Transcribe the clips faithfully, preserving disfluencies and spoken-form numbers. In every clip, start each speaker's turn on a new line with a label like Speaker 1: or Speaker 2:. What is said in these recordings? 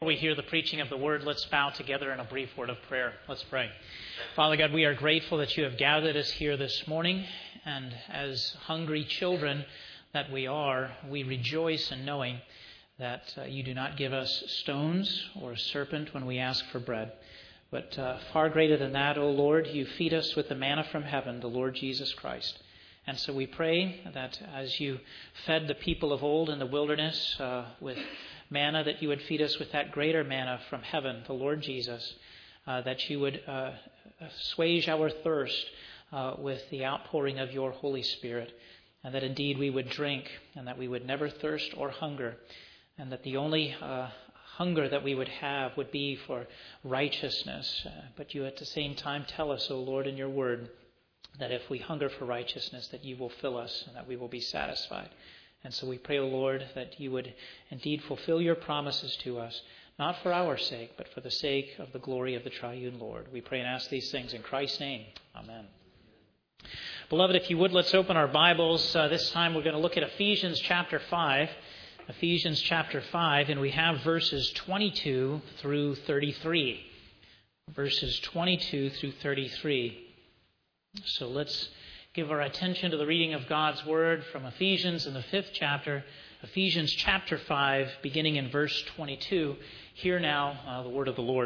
Speaker 1: Before we hear the preaching of the word, let's bow together in a brief word of prayer. Let's pray. Father God, we are grateful that you have gathered us here this morning, and as hungry children that we are, we rejoice in knowing that uh, you do not give us stones or a serpent when we ask for bread. But uh, far greater than that, O Lord, you feed us with the manna from heaven, the Lord Jesus Christ. And so we pray that as you fed the people of old in the wilderness uh, with manna, that you would feed us with that greater manna from heaven, the Lord Jesus, uh, that you would uh, assuage our thirst uh, with the outpouring of your Holy Spirit, and that indeed we would drink, and that we would never thirst or hunger, and that the only uh, hunger that we would have would be for righteousness. Uh, but you at the same time tell us, O Lord, in your word, that if we hunger for righteousness, that you will fill us and that we will be satisfied. And so we pray, O Lord, that you would indeed fulfill your promises to us, not for our sake, but for the sake of the glory of the triune Lord. We pray and ask these things in Christ's name. Amen. Beloved, if you would, let's open our Bibles. Uh, this time we're going to look at Ephesians chapter five. Ephesians chapter five, and we have verses twenty-two through thirty-three. Verses twenty-two through thirty-three. So let's give our attention to the reading of God's Word from Ephesians in the fifth chapter, Ephesians chapter five, beginning in verse twenty-two. Hear now uh, the word of the Lord.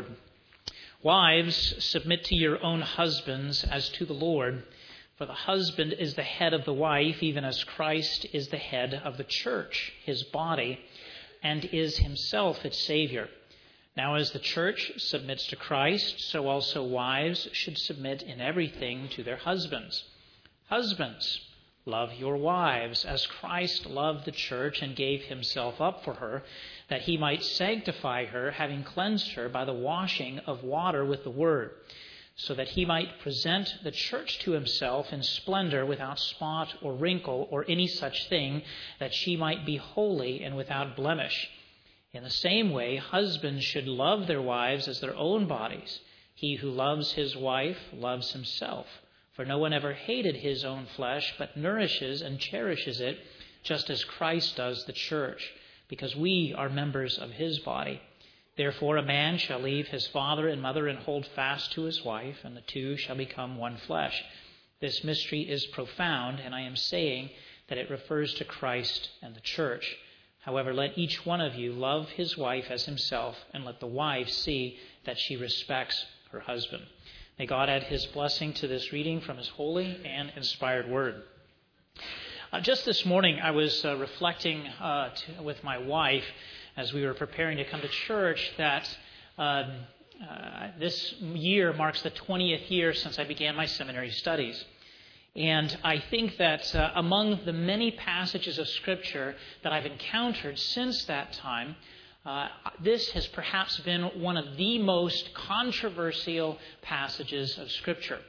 Speaker 1: Wives, submit to your own husbands as to the Lord, for the husband is the head of the wife, even as Christ is the head of the church, his body, and is himself its Savior. Now as the church submits to Christ, so also wives should submit in everything to their husbands. Husbands, love your wives as Christ loved the church and gave himself up for her, that he might sanctify her, having cleansed her by the washing of water with the word, so that he might present the church to himself in splendor, without spot or wrinkle or any such thing, that she might be holy and without blemish. In the same way, husbands should love their wives as their own bodies. He who loves his wife loves himself. For no one ever hated his own flesh, but nourishes and cherishes it, just as Christ does the church, because we are members of his body. Therefore a man shall leave his father and mother and hold fast to his wife, and the two shall become one flesh. This mystery is profound, and I am saying that it refers to Christ and the church. However, let each one of you love his wife as himself, and let the wife see that she respects her husband. May God add his blessing to this reading from his holy and inspired word. Uh, just this morning, I was uh, reflecting uh, to, with my wife as we were preparing to come to church that uh, uh, this year marks the twentieth year since I began my seminary studies. And I think that uh, among the many passages of Scripture that I've encountered since that time, uh, this has perhaps been one of the most controversial passages of Scripture.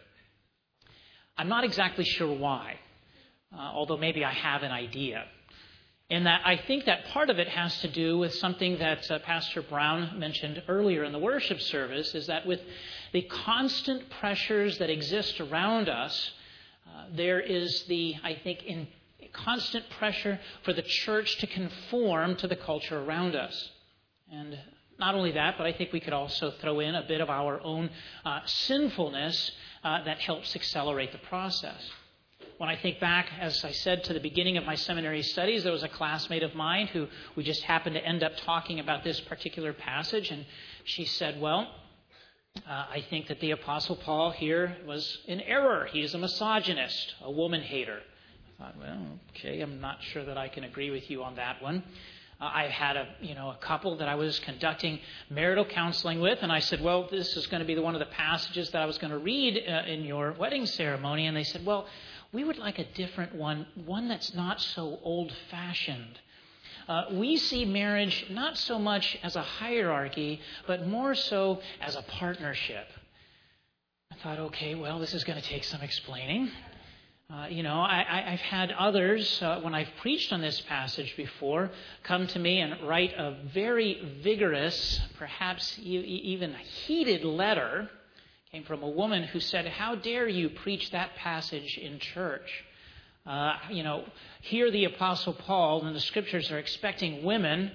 Speaker 1: I'm not exactly sure why, uh, although maybe I have an idea. And that I think that part of it has to do with something that uh, Pastor Brown mentioned earlier in the worship service, is that with the constant pressures that exist around us, Uh, there is the, I think, in constant pressure for the church to conform to the culture around us. And not only that, but I think we could also throw in a bit of our own uh, sinfulness uh, that helps accelerate the process. When I think back, as I said, to the beginning of my seminary studies, there was a classmate of mine who we just happened to end up talking about this particular passage, and she said, well, Uh, I think that the Apostle Paul here was in error. He is a misogynist, a woman hater. I thought, well, okay, I'm not sure that I can agree with you on that one. Uh, I had a, you know, a couple that I was conducting marital counseling with, and I said, well, this is going to be the, one of the passages that I was going to read uh, in your wedding ceremony. And they said, well, we would like a different one, one that's not so old-fashioned. Uh, we see marriage not so much as a hierarchy, but more so as a partnership. I thought, okay, well, this is going to take some explaining. Uh, you know, I, I, I've had others, uh, when I've preached on this passage before, come to me and write a very vigorous, perhaps e- even heated letter. Came from a woman who said, how dare you preach that passage in church? Uh, you know, here the Apostle Paul and the Scriptures are expecting women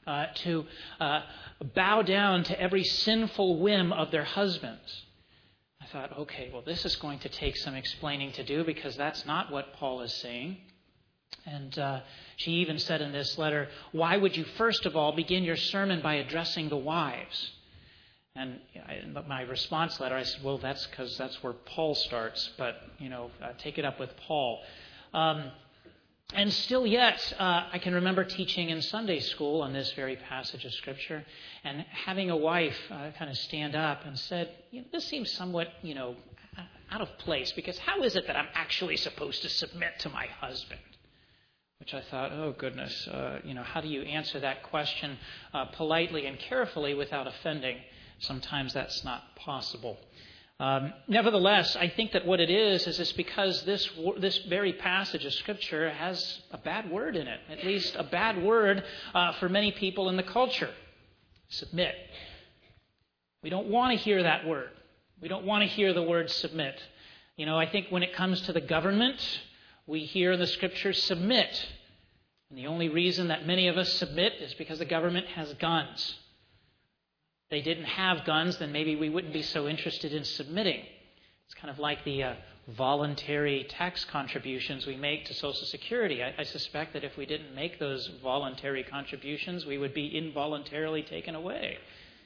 Speaker 1: uh, to uh, bow down to every sinful whim of their husbands. I thought, okay, well, this is going to take some explaining to do because that's not what Paul is saying. And uh, she even said in this letter, why would you first of all begin your sermon by addressing the wives? And in my response letter, I said, well, that's because that's where Paul starts. But, you know, uh, take it up with Paul. Um, and still yet, uh, I can remember teaching in Sunday school on this very passage of Scripture and having a wife uh, kind of stand up and said, you know, this seems somewhat, you know, out of place because how is it that I'm actually supposed to submit to my husband? Which I thought, oh, goodness, uh, you know, how do you answer that question uh, politely and carefully without offending? Sometimes that's not possible. Um, nevertheless, I think that what it is, is it's because this this very passage of Scripture has a bad word in it, at least a bad word uh, for many people in the culture. Submit. We don't want to hear that word. We don't want to hear the word submit. You know, I think when it comes to the government, we hear in the Scriptures submit. And the only reason that many of us submit is because the government has guns. If they didn't have guns, then maybe we wouldn't be so interested in submitting. It's kind of like the uh, voluntary tax contributions we make to Social Security. I, I suspect that if we didn't make those voluntary contributions, we would be involuntarily taken away.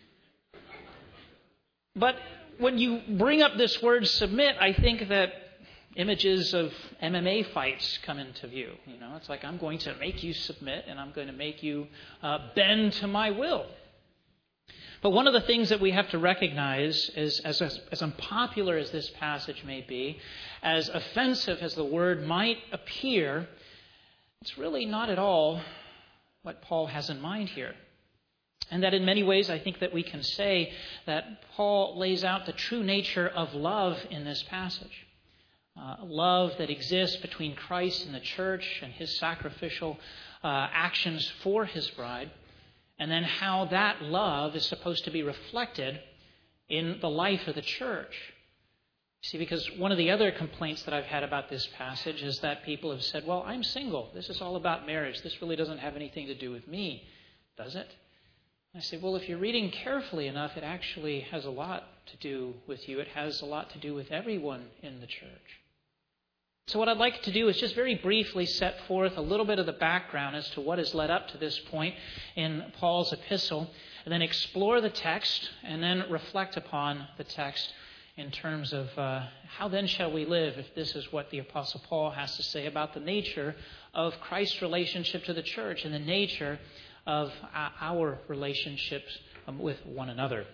Speaker 1: But when you bring up this word submit, I think that images of M M A fights come into view. You know, it's like I'm going to make you submit and I'm going to make you uh, bend to my will. But one of the things that we have to recognize is, as, as, as unpopular as this passage may be, as offensive as the word might appear, it's really not at all what Paul has in mind here. And that in many ways, I think that we can say that Paul lays out the true nature of love in this passage. Uh, love that exists between Christ and the church and his sacrificial uh, actions for his bride. And then how that love is supposed to be reflected in the life of the church. See, because one of the other complaints that I've had about this passage is that people have said, well, I'm single. This is all about marriage. This really doesn't have anything to do with me, does it? And I say, well, if you're reading carefully enough, it actually has a lot to do with you. It has a lot to do with everyone in the church. So what I'd like to do is just very briefly set forth a little bit of the background as to what has led up to this point in Paul's epistle, and then explore the text, and then reflect upon the text in terms of uh, how then shall we live if this is what the Apostle Paul has to say about the nature of Christ's relationship to the church and the nature of our relationships with one another.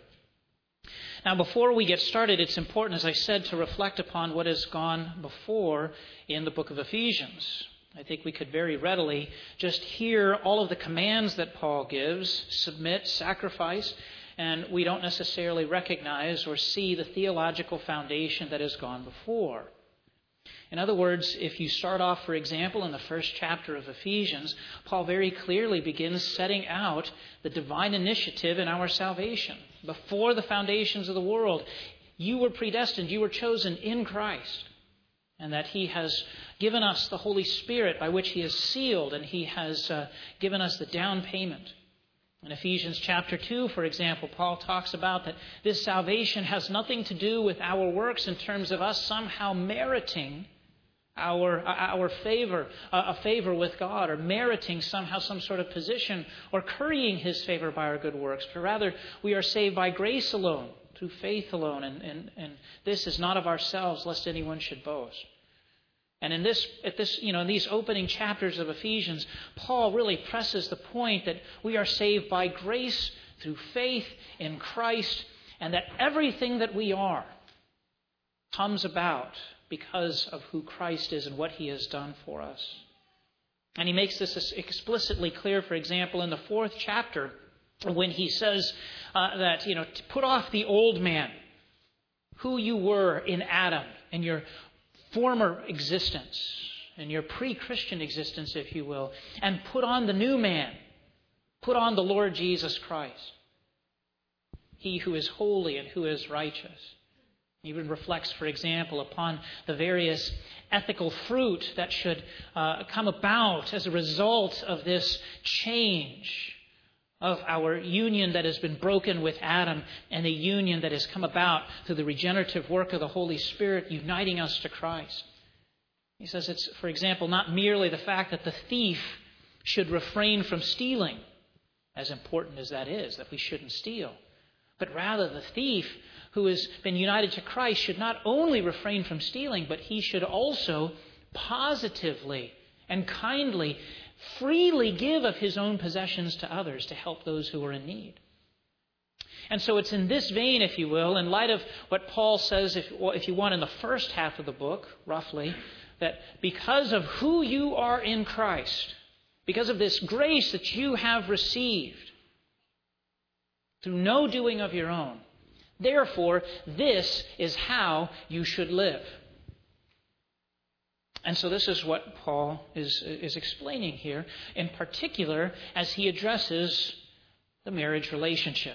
Speaker 1: Now, before we get started, it's important, as I said, to reflect upon what has gone before in the book of Ephesians. I think we could very readily just hear all of the commands that Paul gives, submit, sacrifice, and we don't necessarily recognize or see the theological foundation that has gone before. In other words, if you start off, for example, in the first chapter of Ephesians, Paul very clearly begins setting out the divine initiative in our salvation. Before the foundations of the world, you were predestined, you were chosen in Christ, and that he has given us the Holy Spirit by which he has sealed, and he has uh, given us the down payment. In Ephesians chapter two, for example, Paul talks about that this salvation has nothing to do with our works in terms of us somehow meriting our our favor, uh, a favor with God, or meriting somehow some sort of position, or currying his favor by our good works. But rather, we are saved by grace alone, through faith alone, and, and, and this is not of ourselves, lest anyone should boast. And in this, at this, you know, in these opening chapters of Ephesians, Paul really presses the point that we are saved by grace through faith in Christ, and that everything that we are comes about because of who Christ is and what he has done for us. And he makes this explicitly clear, for example, in the fourth chapter, when he says uh, that, you know, to put off the old man, who you were in Adam, and your former existence, and your pre-Christian existence, if you will, and put on the new man, put on the Lord Jesus Christ, he who is holy and who is righteous. He even reflects, for example, upon the various ethical fruit that should uh, come about as a result of this change of our union that has been broken with Adam and the union that has come about through the regenerative work of the Holy Spirit uniting us to Christ. He says it's, for example, not merely the fact that the thief should refrain from stealing, as important as that is, that we shouldn't steal, but rather the thief who has been united to Christ should not only refrain from stealing, but he should also positively and kindly freely give of his own possessions to others to help those who are in need. And so it's in this vein, if you will, in light of what Paul says, if, if you want, in the first half of the book, roughly, that because of who you are in Christ, because of this grace that you have received through no doing of your own, therefore, this is how you should live. And so this is what Paul is, is explaining here, in particular as he addresses the marriage relationship.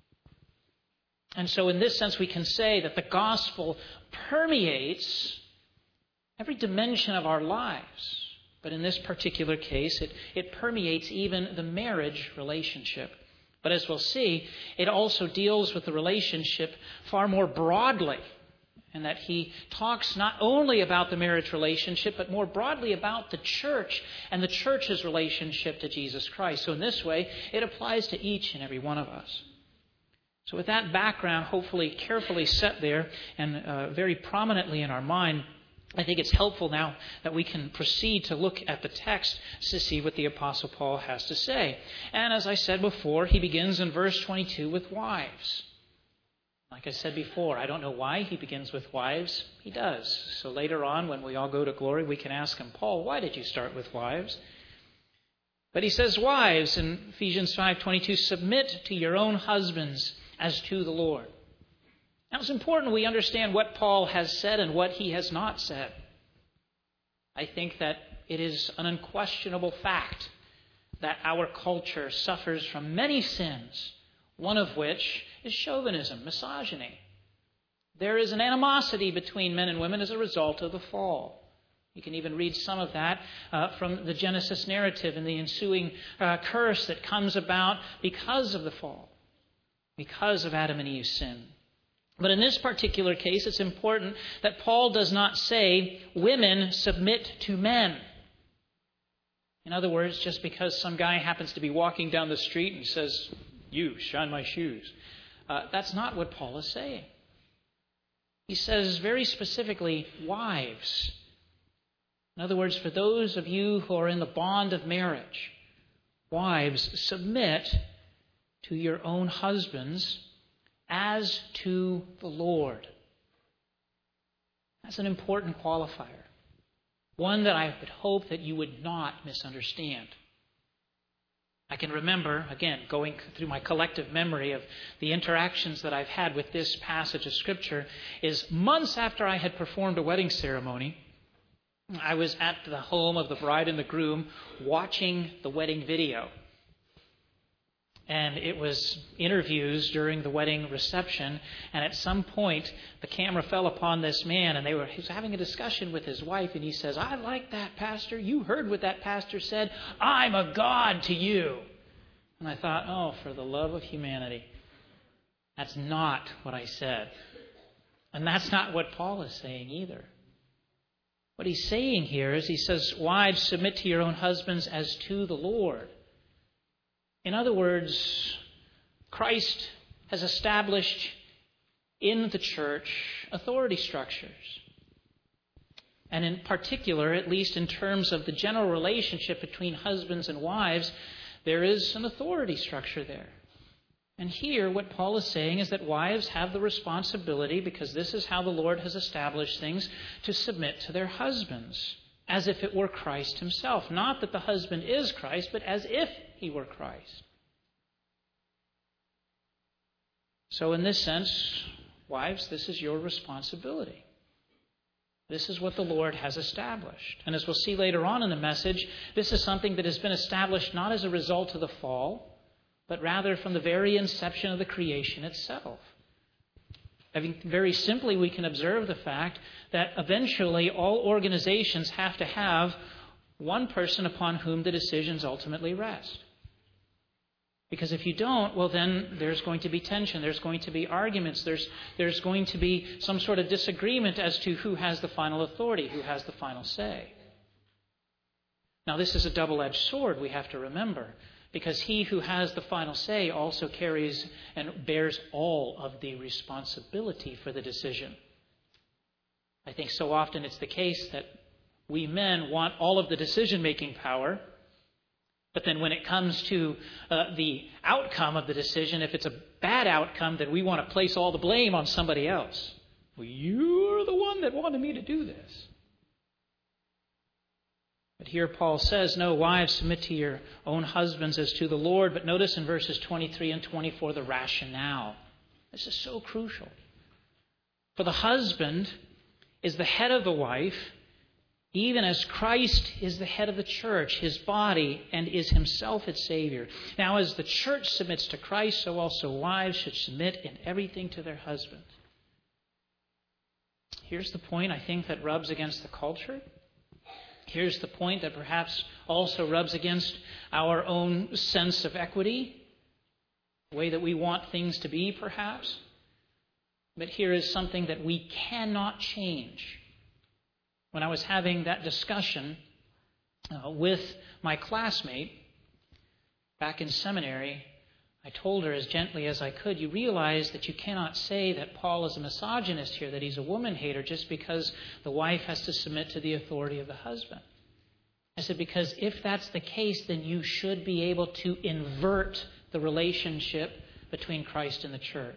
Speaker 1: And so in this sense, we can say that the gospel permeates every dimension of our lives. But in this particular case, it, it permeates even the marriage relationship. But as we'll see, it also deals with the relationship far more broadly, and that he talks not only about the marriage relationship, but more broadly about the church and the church's relationship to Jesus Christ. So in this way, it applies to each and every one of us. So with that background hopefully carefully set there and uh, very prominently in our mind, I think it's helpful now that we can proceed to look at the text to see what the Apostle Paul has to say. And as I said before, he begins in verse twenty-two with wives. Like I said before, I don't know why he begins with wives. He does. So later on, when we all go to glory, we can ask him, Paul, why did you start with wives? But he says, wives, in Ephesians five twenty-two, submit to your own husbands as to the Lord. Now it's important we understand what Paul has said and what he has not said. I think that it is an unquestionable fact that our culture suffers from many sins, one of which is chauvinism, misogyny. There is an animosity between men and women as a result of the fall. You can even read some of that uh, from the Genesis narrative and the ensuing uh, curse that comes about because of the fall, because of Adam and Eve's sin. But in this particular case, it's important that Paul does not say, women submit to men. In other words, just because some guy happens to be walking down the street and says, you, shine my shoes. Uh, that's not what Paul is saying. He says very specifically, wives. In other words, for those of you who are in the bond of marriage, wives, submit to your own husbands as to the Lord. That's an important qualifier. One that I would hope that you would not misunderstand. I can remember, again, going through my collective memory of the interactions that I've had with this passage of Scripture, is months after I had performed a wedding ceremony, I was at the home of the bride and the groom watching the wedding video. And it was interviews during the wedding reception. And at some point, the camera fell upon this man, and they were he was having a discussion with his wife. And he says, I like that pastor. You heard what that pastor said. I'm a god to you. And I thought, oh, for the love of humanity. That's not what I said. And that's not what Paul is saying either. What he's saying here is he says, wives, submit to your own husbands as to the Lord. In other words, Christ has established in the church authority structures. And in particular, at least in terms of the general relationship between husbands and wives, there is an authority structure there. And here, what Paul is saying is that wives have the responsibility, because this is how the Lord has established things, to submit to their husbands, as if it were Christ himself. Not that the husband is Christ, but as if he were Christ. So in this sense, wives, this is your responsibility. This is what the Lord has established. And as we'll see later on in the message, this is something that has been established not as a result of the fall, but rather from the very inception of the creation itself. I mean, very simply, we can observe the fact that eventually all organizations have to have one person upon whom the decisions ultimately rest. Because if you don't, well, then there's going to be tension. There's going to be arguments. There's, there's going to be some sort of disagreement as to who has the final authority, who has the final say. Now, this is a double-edged sword, we have to remember, because he who has the final say also carries and bears all of the responsibility for the decision. I think so often it's the case that we men want all of the decision-making power, but then when it comes to uh, the outcome of the decision, if it's a bad outcome, then we want to place all the blame on somebody else. Well, you're the one that wanted me to do this. But here Paul says, no, wives, submit to your own husbands as to the Lord. But notice in verses twenty-three and twenty-four the rationale. This is so crucial. For the husband is the head of the wife, even as Christ is the head of the church, his body, and is himself its Savior. Now, as the church submits to Christ, so also wives should submit in everything to their husband. Here's the point, I think, that rubs against the culture. Here's the point that perhaps also rubs against our own sense of equity, the way that we want things to be, perhaps. But here is something that we cannot change. When I was having that discussion uh, with my classmate back in seminary, I told her as gently as I could, you realize that you cannot say that Paul is a misogynist here, that he's a woman hater, just because the wife has to submit to the authority of the husband. I said, because if that's the case, then you should be able to invert the relationship between Christ and the church.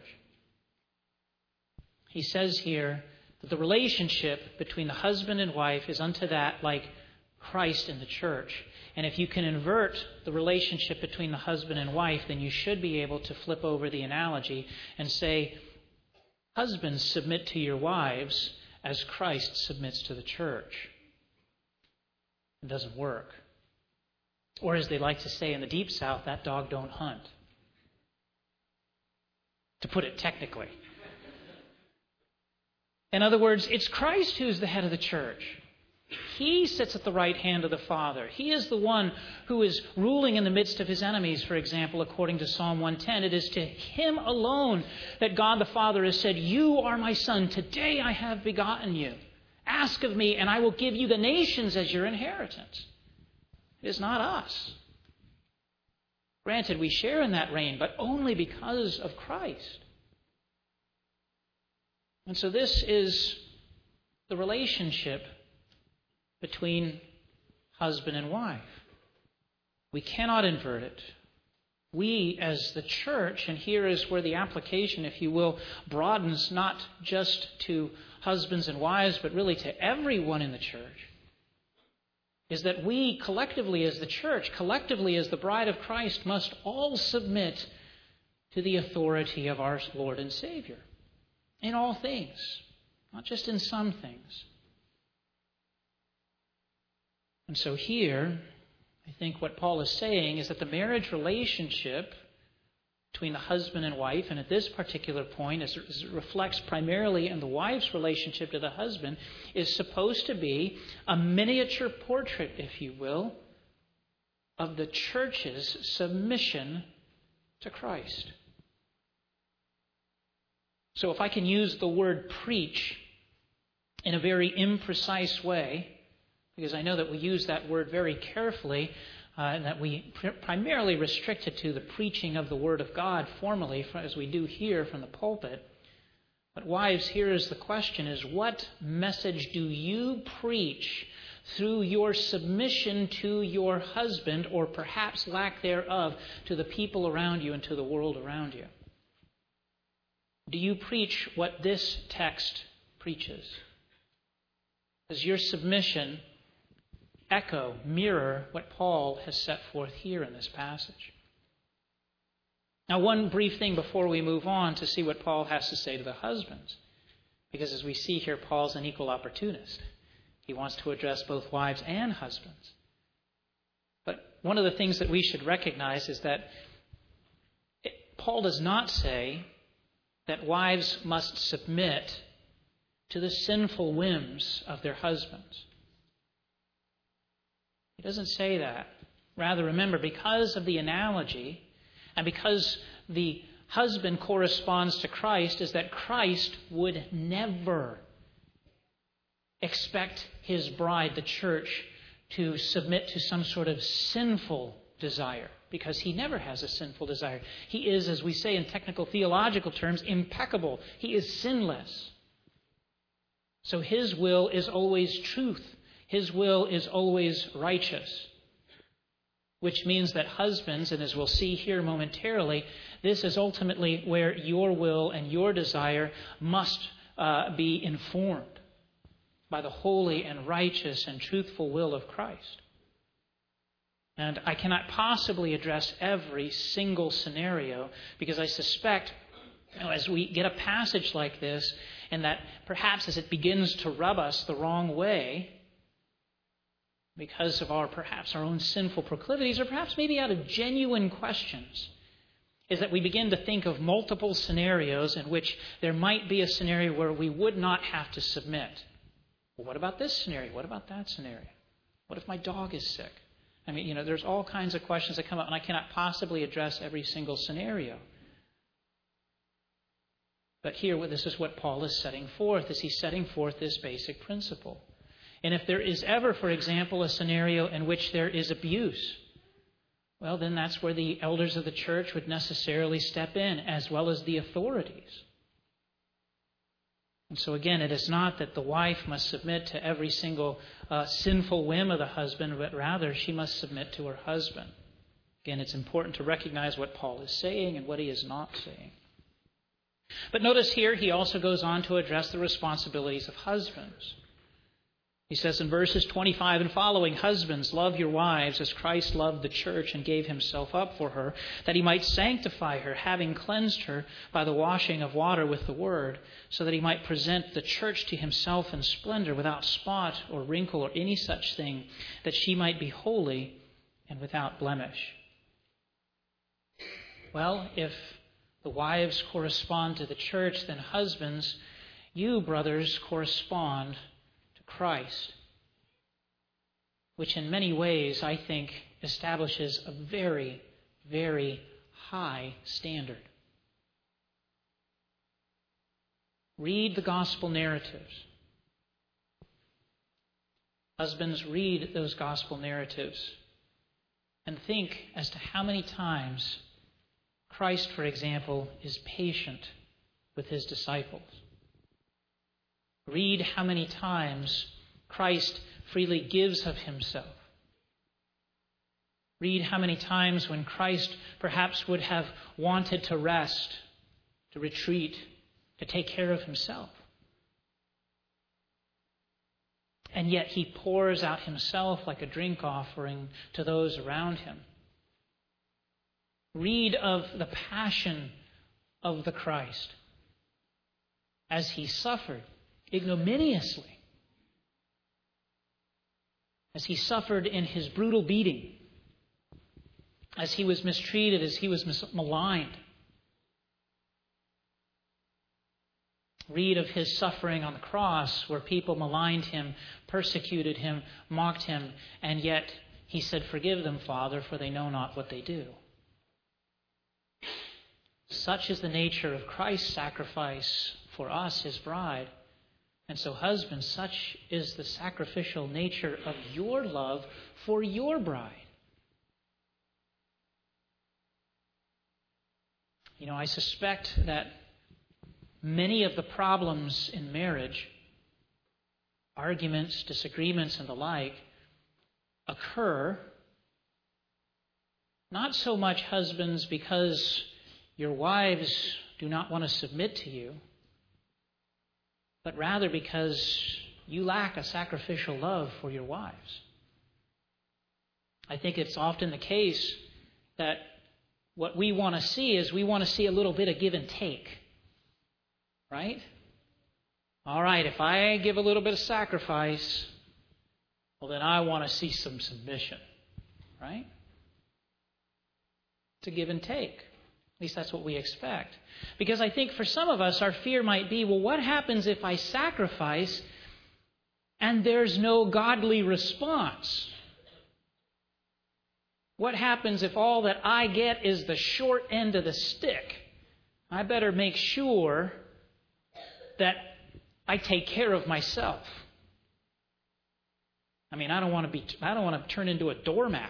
Speaker 1: He says here that the relationship between the husband and wife is unto that like Christ in the church. And if you can invert the relationship between the husband and wife, then you should be able to flip over the analogy and say, husbands, submit to your wives as Christ submits to the church. It doesn't work. Or as they like to say in the Deep South, that dog don't hunt. To put it technically. In other words, it's Christ who's the head of the church. He sits at the right hand of the Father. He is the one who is ruling in the midst of his enemies, for example, according to Psalm one ten. It is to him alone that God the Father has said, you are my son. Today I have begotten you. Ask of me, and I will give you the nations as your inheritance. It is not us. Granted, we share in that reign, but only because of Christ. And so this is the relationship between husband and wife. We cannot invert it. We, as the church, and here is where the application, if you will, broadens not just to husbands and wives, but really to everyone in the church, is that we collectively as the church, collectively as the bride of Christ, must all submit to the authority of our Lord and Savior in all things, not just in some things. And so here, I think what Paul is saying is that the marriage relationship between the husband and wife, and at this particular point, as it reflects primarily in the wife's relationship to the husband, is supposed to be a miniature portrait, if you will, of the church's submission to Christ. So if I can use the word preach in a very imprecise way, because I know that we use that word very carefully, uh, and that we pr- primarily restrict it to the preaching of the Word of God formally, as we do here from the pulpit. But wives, here is the question, is what message do you preach through your submission to your husband, or perhaps lack thereof, to the people around you and to the world around you? Do you preach what this text preaches? Does your submission echo, mirror what Paul has set forth here in this passage? Now, one brief thing before we move on to see what Paul has to say to the husbands. Because as we see here, Paul's an equal opportunist. He wants to address both wives and husbands. But one of the things that we should recognize is that it, Paul does not say that wives must submit to the sinful whims of their husbands. He doesn't say that. Rather, remember, because of the analogy, and because the husband corresponds to Christ, is that Christ would never expect his bride, the church, to submit to some sort of sinful desire, because he never has a sinful desire. He is, as we say in technical theological terms, impeccable. He is sinless. So his will is always truth. His will is always righteous. Which means that husbands, and as we'll see here momentarily, this is ultimately where your will and your desire must uh, be informed by the holy and righteous and truthful will of Christ. And I cannot possibly address every single scenario, because I suspect, you know, as we get a passage like this, and that perhaps as it begins to rub us the wrong way, because of our perhaps our own sinful proclivities, or perhaps maybe out of genuine questions, is that we begin to think of multiple scenarios in which there might be a scenario where we would not have to submit. Well, what about this scenario? What about that scenario? What if my dog is sick? I mean, you know, there's all kinds of questions that come up, and I cannot possibly address every single scenario. But here, this is what Paul is setting forth, is he's setting forth this basic principle. And if there is ever, for example, a scenario in which there is abuse, well, then that's where the elders of the church would necessarily step in, as well as the authorities. And so again, it is not that the wife must submit to every single uh, sinful whim of the husband, but rather she must submit to her husband. Again, it's important to recognize what Paul is saying and what he is not saying. But notice here, he also goes on to address the responsibilities of husbands. He says in verses twenty-five and following, "Husbands, love your wives as Christ loved the church and gave himself up for her, that he might sanctify her, having cleansed her by the washing of water with the word, so that he might present the church to himself in splendor, without spot or wrinkle or any such thing, that she might be holy and without blemish." Well, if the wives correspond to the church, then husbands, you, brothers, correspond Christ, which in many ways, I think, establishes a very, very high standard. Read the gospel narratives. Husbands, read those gospel narratives and think as to how many times Christ, for example, is patient with his disciples. Read how many times Christ freely gives of himself. Read how many times when Christ perhaps would have wanted to rest, to retreat, to take care of himself. And yet he pours out himself like a drink offering to those around him. Read of the passion of the Christ as he suffered ignominiously, as he suffered in his brutal beating, as he was mistreated, as he was mis- maligned. Read of his suffering on the cross, where people maligned him, persecuted him, mocked him, and yet he said, "Forgive them, Father, for they know not what they do." Such is the nature of Christ's sacrifice for us, his bride. And so, husbands, such is the sacrificial nature of your love for your bride. You know, I suspect that many of the problems in marriage, arguments, disagreements, and the like, occur not so much, husbands, because your wives do not want to submit to you, but rather because you lack a sacrificial love for your wives. I think it's often the case that what we want to see is we want to see a little bit of give and take. Right? All right, if I give a little bit of sacrifice, well, then I want to see some submission. Right? It's a give and take. At least that's what we expect. Because I think for some of us, our fear might be, well, what happens if I sacrifice and there's no godly response? What happens if all that I get is the short end of the stick? I better make sure that I take care of myself. I mean, I don't want to be I don't want to turn into a doormat.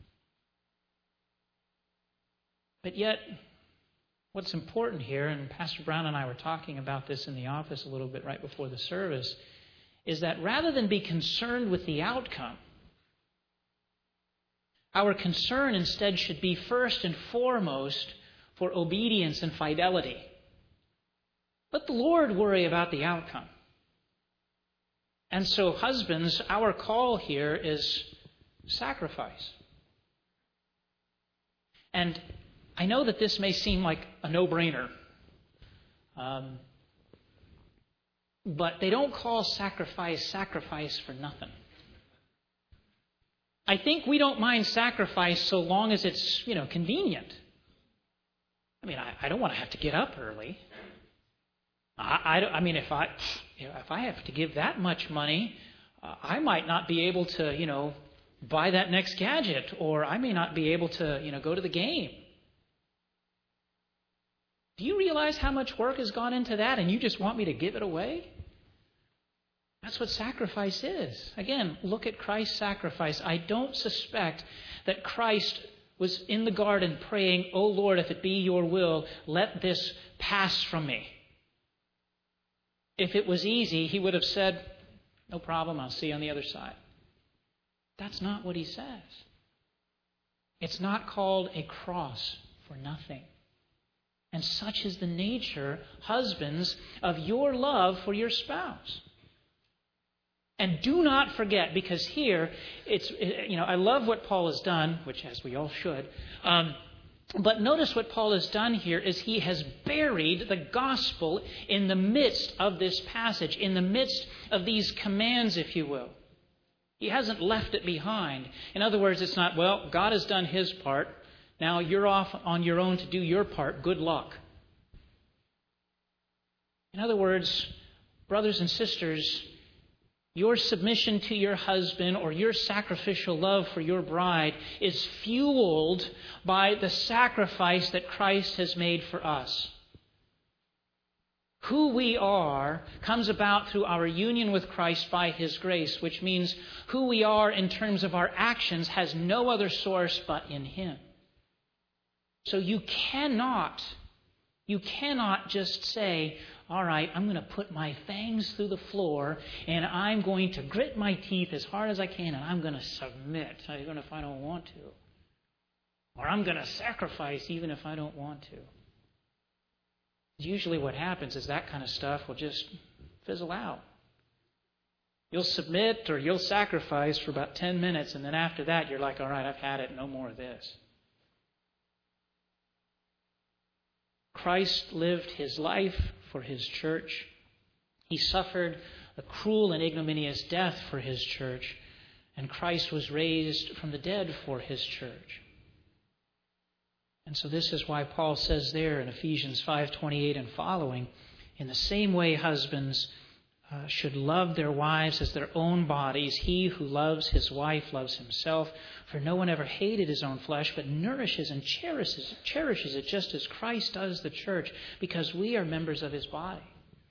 Speaker 1: But yet, what's important here, and Pastor Brown and I were talking about this in the office a little bit right before the service, is that rather than be concerned with the outcome, our concern instead should be first and foremost for obedience and fidelity. Let the Lord worry about the outcome. And so, husbands, our call here is sacrifice. And I know that this may seem like a no-brainer, um, but they don't call sacrifice sacrifice for nothing. I think we don't mind sacrifice so long as it's, you know, convenient. I mean, I, I don't want to have to get up early. I, I, I mean, if I you know, if I have to give that much money, uh, I might not be able to, you know, buy that next gadget, or I may not be able to, you know, go to the game. Do you realize how much work has gone into that, and you just want me to give it away? That's what sacrifice is. Again, look at Christ's sacrifice. I don't suspect that Christ was in the garden praying, "Oh Lord, if it be your will, let this pass from me." If it was easy, he would have said, "No problem, I'll see you on the other side." That's not what he says. It's not called a cross for nothing. And such is the nature, husbands, of your love for your spouse. And do not forget, because here, it's, you know, I love what Paul has done, which as we all should, um, but notice what Paul has done here is he has buried the gospel in the midst of this passage, in the midst of these commands, if you will. He hasn't left it behind. In other words, it's not, well, God has done his part. Now you're off on your own to do your part. Good luck. In other words, brothers and sisters, your submission to your husband or your sacrificial love for your bride is fueled by the sacrifice that Christ has made for us. Who we are comes about through our union with Christ by His grace, which means who we are in terms of our actions has no other source but in Him. So you cannot, you cannot just say, all right, I'm going to put my fangs through the floor and I'm going to grit my teeth as hard as I can and I'm going to submit even if I don't want to. Or I'm going to sacrifice even if I don't want to. Usually what happens is that kind of stuff will just fizzle out. You'll submit or you'll sacrifice for about ten minutes and then after that you're like, all right, I've had it, no more of this. Christ lived His life for His church. He suffered a cruel and ignominious death for His church. And Christ was raised from the dead for His church. And so this is why Paul says there in Ephesians five twenty-eight and following, in the same way husbands uh, should love their wives as their own bodies. He who loves his wife loves himself. For no one ever hated his own flesh, but nourishes and cherishes, cherishes it just as Christ does the church, because we are members of His body.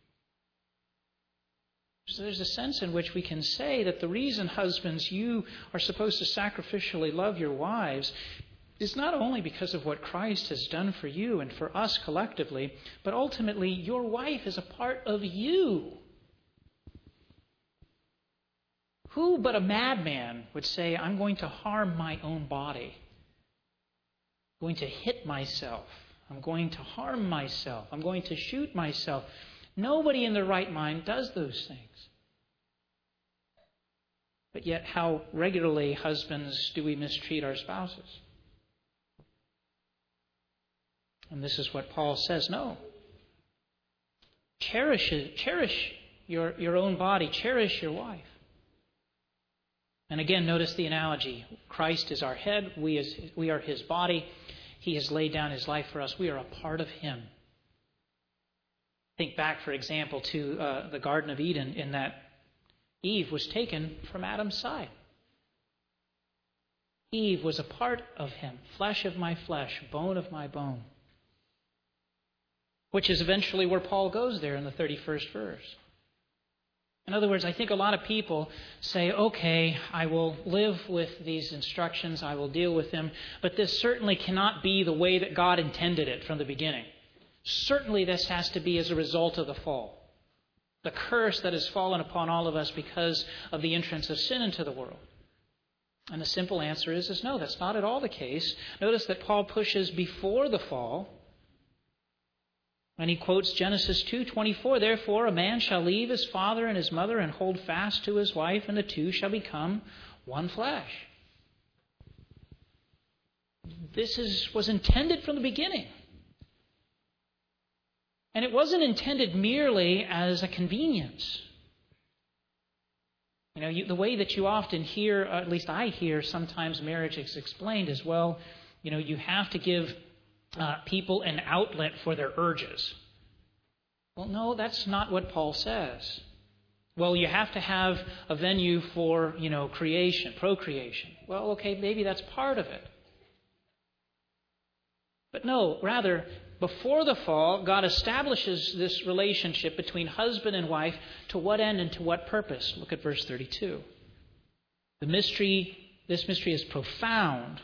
Speaker 1: So there's a sense in which we can say that the reason, husbands, you are supposed to sacrificially love your wives is not only because of what Christ has done for you and for us collectively, but ultimately your wife is a part of you. Who but a madman would say, I'm going to harm my own body? I'm going to hit myself. I'm going to harm myself. I'm going to shoot myself. Nobody in their right mind does those things. But yet, how regularly, husbands, do we mistreat our spouses? And this is what Paul says, no. Cherish, cherish your, your own body. Cherish your wife. And again, notice the analogy. Christ is our head. We, is, we are His body. He has laid down His life for us. We are a part of Him. Think back, for example, to uh, the Garden of Eden, in that Eve was taken from Adam's side. Eve was a part of him, flesh of my flesh, bone of my bone. Which is eventually where Paul goes there in the thirty-first verse. In other words, I think a lot of people say, okay, I will live with these instructions, I will deal with them, but this certainly cannot be the way that God intended it from the beginning. Certainly this has to be as a result of the fall. The curse that has fallen upon all of us because of the entrance of sin into the world. And the simple answer is, is no, that's not at all the case. Notice that Paul pushes before the fall. And he quotes Genesis two twenty-four, therefore a man shall leave his father and his mother and hold fast to his wife, and the two shall become one flesh. This is, was intended from the beginning. And it wasn't intended merely as a convenience. You know, you, the way that you often hear, or at least I hear sometimes marriage is explained as, well, you know, you have to give Uh, people an outlet for their urges. Well, no, that's not what Paul says. Well, you have to have a venue for, you know, creation, procreation. Well, okay, maybe that's part of it. But no, rather, before the fall, God establishes this relationship between husband and wife. To what end and to what purpose? Look at verse thirty-two. The mystery, this mystery is profound.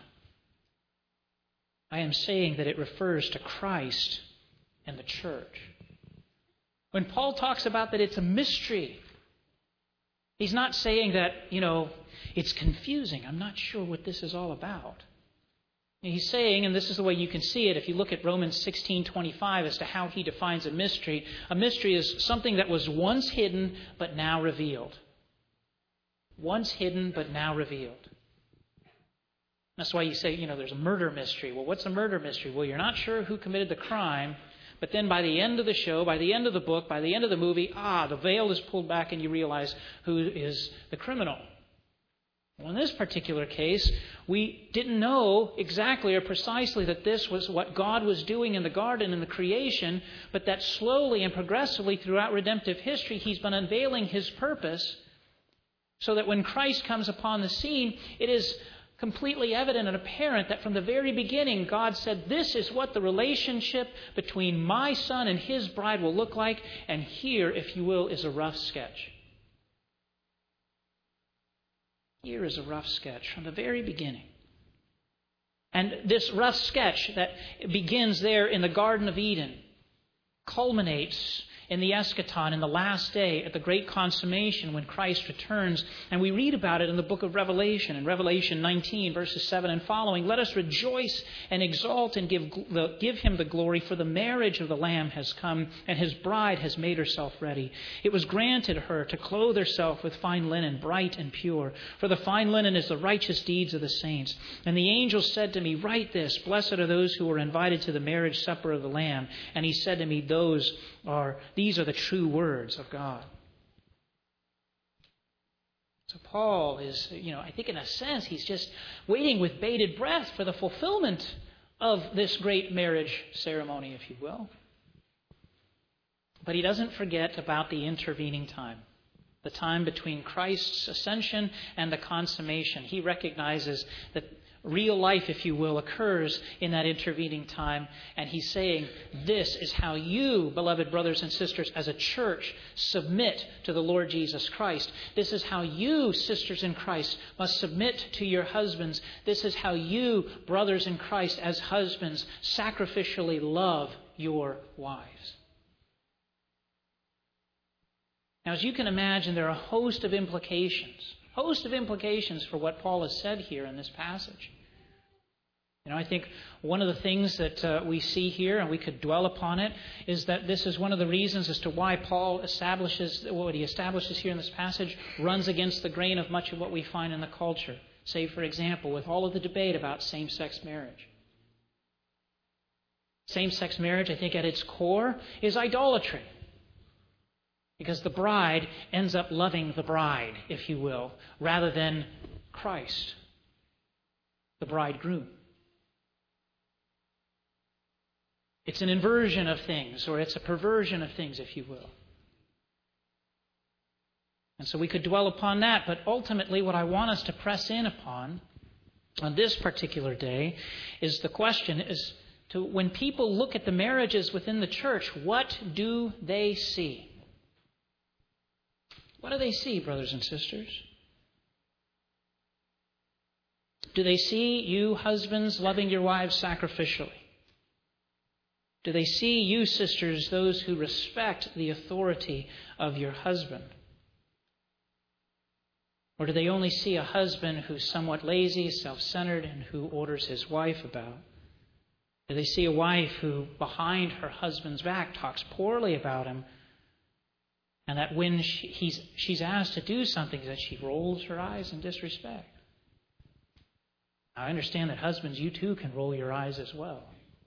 Speaker 1: I am saying that it refers to Christ and the church. When Paul talks about that it's a mystery, he's not saying that, you know, it's confusing. I'm not sure what this is all about. He's saying, and this is the way you can see it if you look at Romans sixteen twenty-five as to how he defines a mystery. A mystery is something that was once hidden but now revealed. Once hidden but now revealed. That's why you say, you know, there's a murder mystery. Well, what's a murder mystery? Well, you're not sure who committed the crime, but then by the end of the show, by the end of the book, by the end of the movie, ah, the veil is pulled back and you realize who is the criminal. Well, in this particular case, we didn't know exactly or precisely that this was what God was doing in the garden in the creation, but that slowly and progressively throughout redemptive history, He's been unveiling His purpose so that when Christ comes upon the scene, it is completely evident and apparent that from the very beginning, God said, this is what the relationship between my son and his bride will look like. And here, if you will, is a rough sketch. Here is a rough sketch from the very beginning. And this rough sketch that begins there in the Garden of Eden culminates in the eschaton, in the last day, at the great consummation when Christ returns. And we read about it in the book of Revelation, in Revelation nineteen, verses seven and following. Let us rejoice and exult and give, give Him the glory, for the marriage of the Lamb has come, and His bride has made herself ready. It was granted her to clothe herself with fine linen, bright and pure. For the fine linen is the righteous deeds of the saints. And the angel said to me, write this, blessed are those who are invited to the marriage supper of the Lamb. And he said to me, those are These are the true words of God. So Paul is, you know, I think in a sense, he's just waiting with bated breath for the fulfillment of this great marriage ceremony, if you will. But he doesn't forget about the intervening time, the time between Christ's ascension and the consummation. He recognizes that real life, if you will, occurs in that intervening time. And he's saying, this is how you, beloved brothers and sisters, as a church, submit to the Lord Jesus Christ. This is how you, sisters in Christ, must submit to your husbands. This is how you, brothers in Christ, as husbands, sacrificially love your wives. Now, as you can imagine, there are a host of implications. Host of implications for what Paul has said here in this passage. You know, I think one of the things that uh, we see here, and we could dwell upon it, is that this is one of the reasons as to why Paul establishes, what he establishes here in this passage, runs against the grain of much of what we find in the culture. Say, for example, with all of the debate about same-sex marriage. Same-sex marriage, I think at its core, is idolatry. Because the bride ends up loving the bride, if you will, rather than Christ, the bridegroom. It's an inversion of things, or it's a perversion of things, if you will. And so we could dwell upon that, but ultimately what I want us to press in upon on this particular day is the question is to when people look at the marriages within the church, what do they see? What do they see, brothers and sisters? Do they see you husbands loving your wives sacrificially? Do they see you sisters, those who respect the authority of your husband? Or do they only see a husband who's somewhat lazy, self-centered, and who orders his wife about? Do they see a wife who, behind her husband's back, talks poorly about him, and that when she, he's, she's asked to do something, that she rolls her eyes in disrespect? Now, I understand that husbands, you too can roll your eyes as well.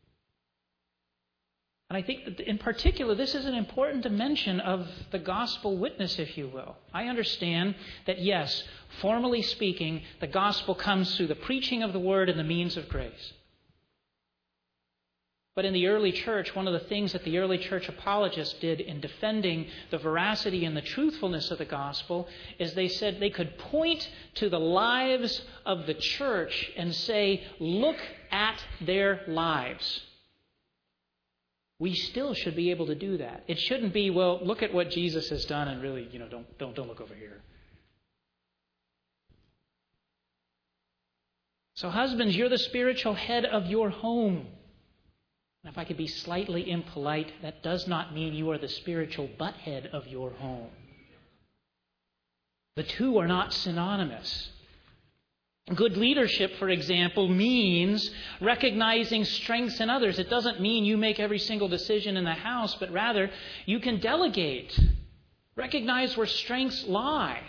Speaker 1: And I think that in particular, this is an important dimension of the gospel witness, if you will. I understand that, yes, formally speaking, the gospel comes through the preaching of the word and the means of grace. But in the early church, one of the things that the early church apologists did in defending the veracity and the truthfulness of the gospel is they said they could point to the lives of the church and say, look at their lives. We still should be able to do that. It shouldn't be, well, look at what Jesus has done and really, you know, don't don't don't look over here. So husbands, you're the spiritual head of your home. And if I could be slightly impolite, that does not mean you are the spiritual butthead of your home. The two are not synonymous. Good leadership, for example, means recognizing strengths in others. It doesn't mean you make every single decision in the house, but rather you can delegate. Recognize where strengths lie.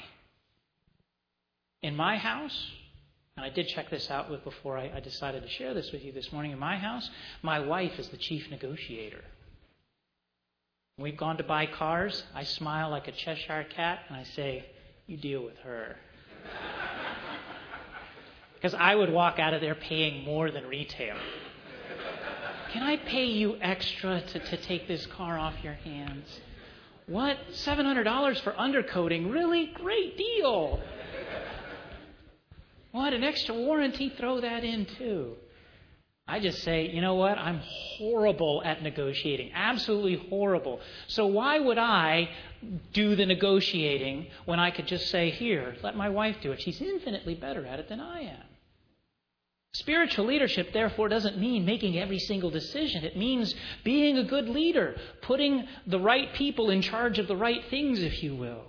Speaker 1: In my house, and I did check this out with before I, I decided to share this with you this morning. In my house, my wife is the chief negotiator. When we've gone to buy cars, I smile like a Cheshire cat and I say, you deal with her. Because I would walk out of there paying more than retail. Can I pay you extra to, to take this car off your hands? What? seven hundred dollars for undercoating? Really? Great deal. What? An extra warranty? Throw that in too. I just say, you know what? I'm horrible at negotiating. Absolutely horrible. So why would I do the negotiating when I could just say, here, let my wife do it? She's infinitely better at it than I am. Spiritual leadership, therefore, doesn't mean making every single decision. It means being a good leader, putting the right people in charge of the right things, if you will.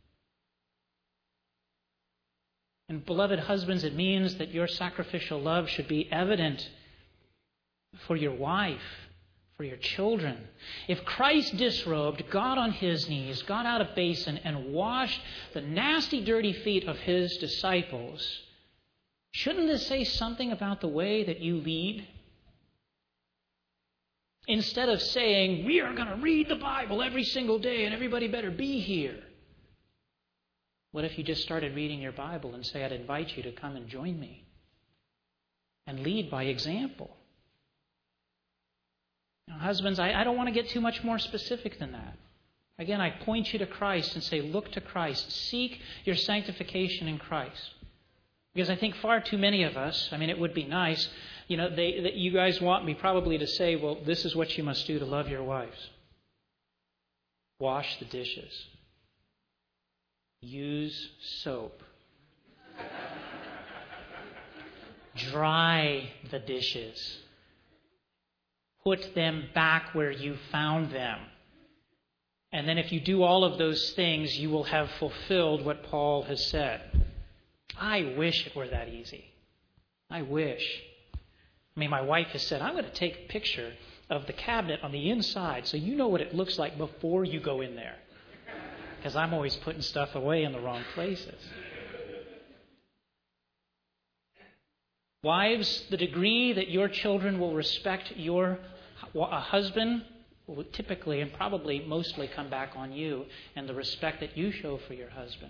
Speaker 1: And beloved husbands, it means that your sacrificial love should be evident for your wife, for your children. If Christ disrobed, got on his knees, got out a basin, and washed the nasty, dirty feet of his disciples, shouldn't this say something about the way that you lead? Instead of saying, we are going to read the Bible every single day and everybody better be here. What if you just started reading your Bible and say, I'd invite you to come and join me and lead by example? Now, husbands, I, I don't want to get too much more specific than that. Again, I point you to Christ and say, look to Christ. Seek your sanctification in Christ. Because I think far too many of us, I mean, it would be nice, you know, they, that you guys want me probably to say, well, this is what you must do to love your wives. Wash the dishes. Use soap. Dry the dishes. Put them back where you found them. And then if you do all of those things, you will have fulfilled what Paul has said. I wish it were that easy. I wish. I mean, my wife has said, I'm going to take a picture of the cabinet on the inside so you know what it looks like before you go in there. Because I'm always putting stuff away in the wrong places. Wives, the degree that your children will respect your a husband will typically and probably mostly come back on you and the respect that you show for your husband.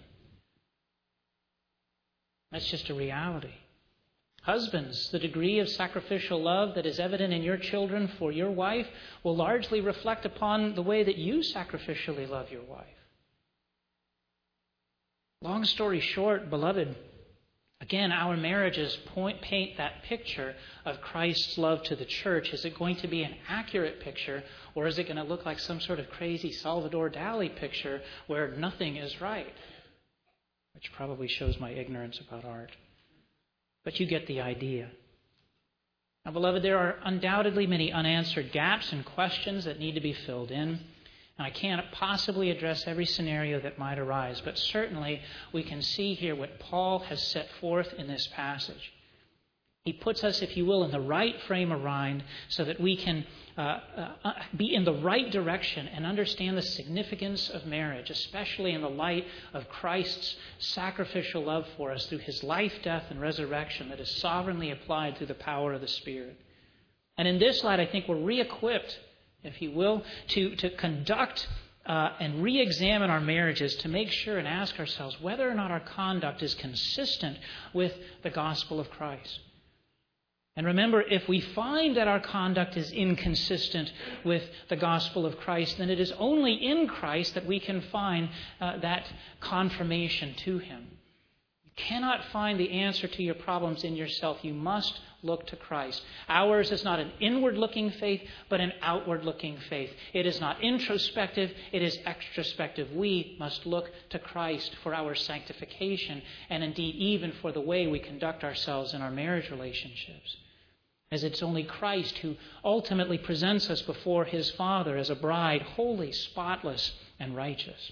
Speaker 1: That's just a reality. Husbands, the degree of sacrificial love that is evident in your children for your wife will largely reflect upon the way that you sacrificially love your wife. Long story short, beloved, Again, our marriages point, paint that picture of Christ's love to the church. Is it going to be an accurate picture, or is it going to look like some sort of crazy Salvador Dali picture where nothing is right? Which probably shows my ignorance about art. But you get the idea. Now, beloved, there are undoubtedly many unanswered gaps and questions that need to be filled in. And I can't possibly address every scenario that might arise, but certainly we can see here what Paul has set forth in this passage. He puts us, if you will, in the right frame of mind so that we can uh, uh, be in the right direction and understand the significance of marriage, especially in the light of Christ's sacrificial love for us through his life, death, and resurrection that is sovereignly applied through the power of the Spirit. And in this light, I think we're re-equipped, if you will, to, to conduct uh, and re-examine our marriages to make sure and ask ourselves whether or not our conduct is consistent with the gospel of Christ. And remember, if we find that our conduct is inconsistent with the gospel of Christ, then it is only in Christ that we can find uh, that confirmation to him. You cannot find the answer to your problems in yourself. You must look to Christ. Ours is not an inward-looking faith, but an outward-looking faith. It is not introspective, it is extrospective. We must look to Christ for our sanctification, and indeed even for the way we conduct ourselves in our marriage relationships. As it's only Christ who ultimately presents us before his Father as a bride, holy, spotless, and righteous.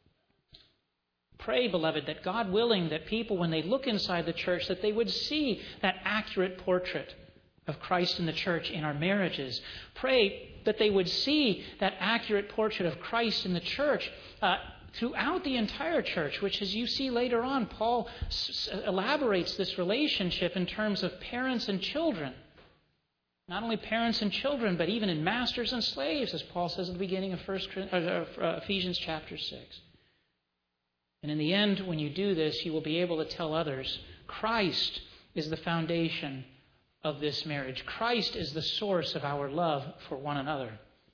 Speaker 1: Pray, beloved, that God willing, that people, when they look inside the church, that they would see that accurate portrait of Christ in the church in our marriages. Pray that they would see that accurate portrait of Christ in the church uh, throughout the entire church, which, as you see later on, Paul s- elaborates this relationship in terms of parents and children. Not only parents and children, but even in masters and slaves, as Paul says at the beginning of First Ephesians chapter six. And in the end, when you do this, you will be able to tell others, Christ is the foundation of this marriage. Christ is the source of our love for one another.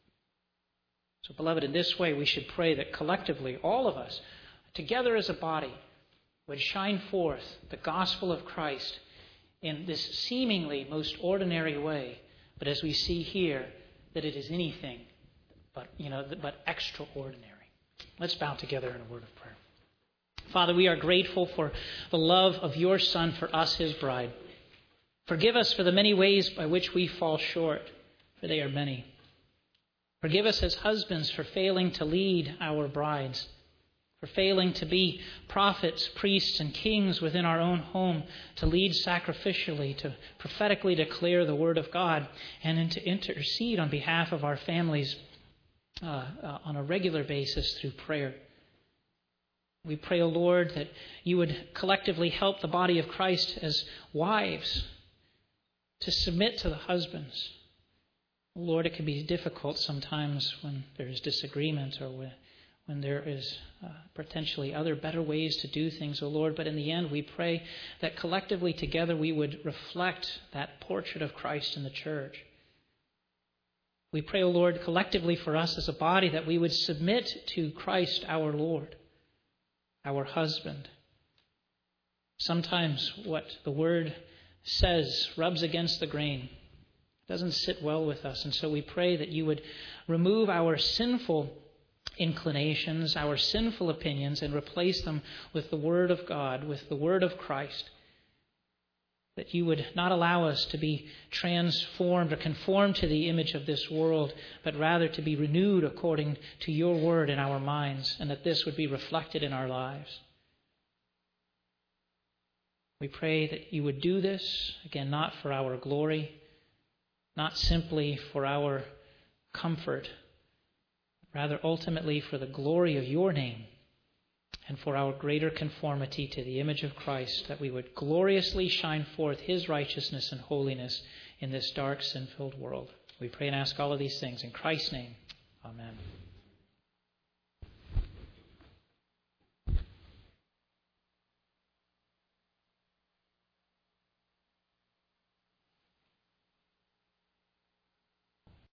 Speaker 1: So, beloved, in this way, we should pray that collectively, all of us, together as a body, would shine forth the gospel of Christ in this seemingly most ordinary way. But as we see here, that it is anything but, you know, but extraordinary. Let's bow together in a word of prayer. Father, we are grateful for the love of your Son for us, his bride. Forgive us for the many ways by which we fall short, for they are many. Forgive us as husbands for failing to lead our brides, for failing to be prophets, priests, and kings within our own home, to lead sacrificially, to prophetically declare the word of God, and to intercede on behalf of our families uh, uh, on a regular basis through prayer. We pray, O Lord, that you would collectively help the body of Christ as wives to submit to the husbands. Lord, it can be difficult sometimes when there is disagreement or when, when there is uh, potentially other better ways to do things, O Lord. But in the end, we pray that collectively together we would reflect that portrait of Christ in the church. We pray, O Lord, collectively for us as a body that we would submit to Christ our Lord, our husband. Sometimes what the word says rubs against the grain. Doesn't sit well with us. And so we pray that you would remove our sinful inclinations, our sinful opinions, and replace them with the Word of God, with the Word of Christ. That you would not allow us to be transformed or conformed to the image of this world, but rather to be renewed according to your Word in our minds, and that this would be reflected in our lives. We pray that you would do this, again, not for our glory, not simply for our comfort, rather ultimately for the glory of your name and for our greater conformity to the image of Christ, that we would gloriously shine forth his righteousness and holiness in this dark, sin-filled world. We pray and ask all of these things in Christ's name. Amen.